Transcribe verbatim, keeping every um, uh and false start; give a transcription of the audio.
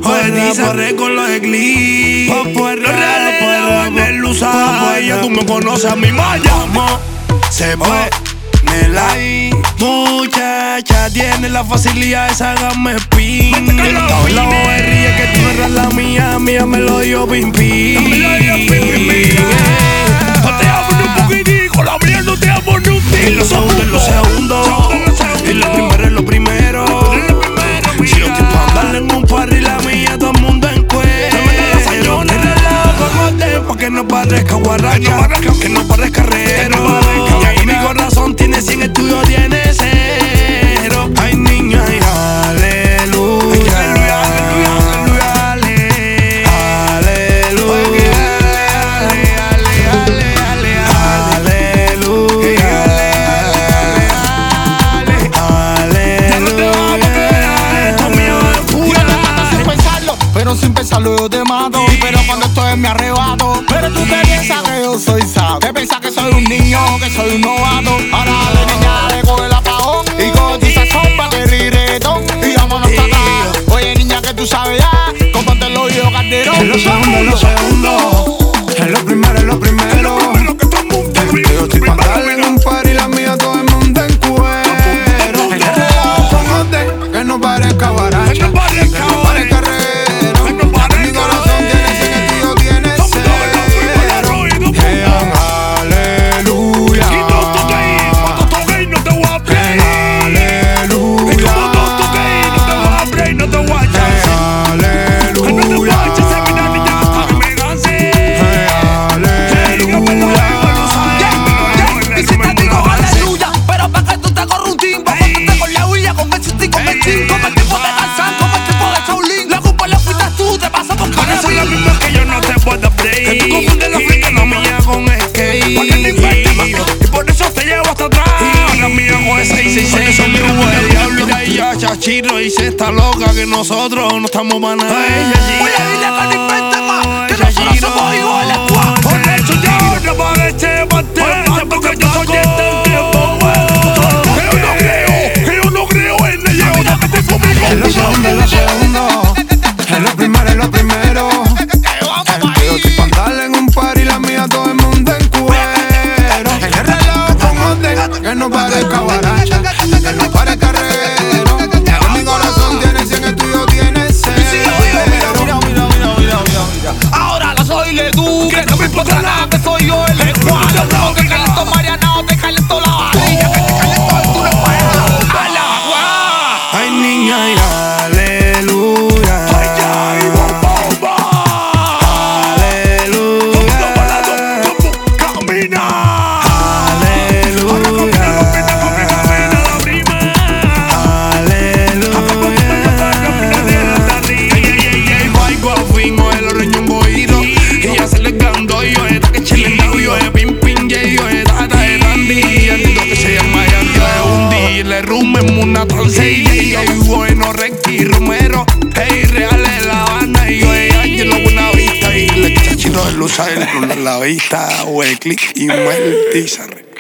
Poetizaré con los eclipses. Los reales en el Lusa. Ya tú me conoces a mi malla. ¿Cómo se pone la muchacha? Tiene la facilidad de sacarme spin. La bobería que tú no eras la mía, mía me lo dio pim pim. Me lo dio pim pim. No te amo ni un poquitico, la mía no te amo ni un tico. Y lo segundo es lo segundo, y lo primero es lo primero. Si yo estoy pa' darle en un party, la mía todo el mundo en cuero. Que relajo cogote, pa' que no parezca guarracha, que no parezca herrero. Y mi corazón tiene cien, el tuyo tiene cero. Ay niña, ay aleluya, aleluya, aleluya, aleluya, pero sin pensarlo yo te mato. Pero cuando estoy en mi arrebato. Pero tú te piensas que yo soy sabio. Te piensas que soy un niño, que soy un novato. Ahora dale niña, le coge el apagón y coge tu sazón pa' que reggaetón y vámonos pa' acá. Oye niña, que tú sabes ya, cómprate el oído Calderón. En lo segundo, en lo segundo, en lo primero, en lo primero. Yo estoy pa' darle en un party, la mía todo el mundo en cuero. Que relajo cogote, que no parezca guaracha, que no parezca herrero. Mi corazón tiene cien, el tuyo tiene cero. Aleluya, Y no toques ahí, cuando toques no te voy a play. aleluya, Y como no toques ahí, no te voy a play, no te voy a echar. aleluya, No te voy a echar, se mira niña hasta que me canse. Y si te digo aleluya, pero pa' que tú te corras un timbo, ponte con la huilla, con Messi, con Messi, como el tipo de Tarzán, como el tipo de Shaolin. La culpa la fuiste tú, te pasa por Para eso carabín. lo mismo es que yo no te puedo break. que tú confundes la frita la mía con skate. Pa' que te inventes más, y por eso te llevo hasta atrás. La mía con ese seis seis seis son mi El diablo y ya chachiro y se está loca que nosotros no estamos pa' nada. Oye, dile que no inventes más, que nosotros somos iguales, guau. Por eso yo no pagué este pastel, porque yo soy este tiempo. Que yo no creo, que yo no creo en el llevo, no metes conmigo. En lo segundo, en lo segundo, en lo primero, en lo primero. Yo estoy pa' darle en un party, la mía todo el mundo en cuero. En el reloj cogote, que no parezca guaracha, que no parezca herrero. Que mi corazón tiene cien, el tuyo tiene cero. Mira, mira, mira, mira, mira. Ahora la soy le tú, que no me importa nada, que soy yo el escuadro. Que calentó Mariana, te calentó la varilla, que te calentó el duro pueblo. ¡A la guá! Ay niña, y aleluya, Ay, ay, bomba, aleluya, camina. aleluya, una trance y hey, bueno, Recti Romero, hey, real es la banda y yo, hey, Ángelo Buenavista y el chachito de Lusa en la vista, Wesley y Meltizarre.